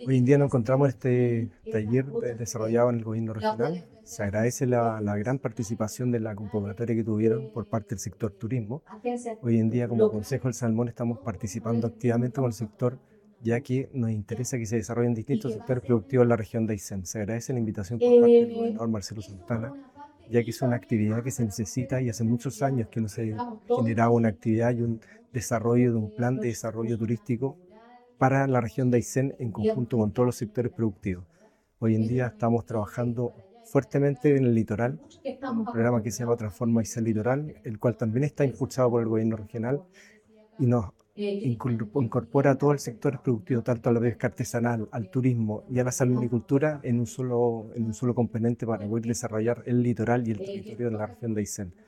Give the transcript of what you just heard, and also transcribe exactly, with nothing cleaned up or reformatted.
Hoy en día nos encontramos en este taller de- desarrollado en el gobierno regional. Se agradece la, la gran participación de la convocatoria que tuvieron por parte del sector turismo. Hoy en día, como Consejo del Salmón, estamos participando activamente con el sector, ya que nos interesa que se desarrollen distintos sectores productivos en la región de Aysén. Se agradece la invitación por parte del gobernador Marcelo Santana, ya que es una actividad que se necesita y hace muchos años que no se generaba una actividad y un desarrollo de un plan de desarrollo turístico para la región de Aysén en conjunto con todos los sectores productivos. Hoy en día estamos trabajando fuertemente en el litoral, con un programa que se llama Transforma Aysén Litoral, el cual también está impulsado por el gobierno regional y nos incul- incorpora a todo el sector productivo, tanto a la pesca artesanal, al turismo y a la salmonicultura en un solo, en un solo componente para poder desarrollar el litoral y el territorio de la región de Aysén.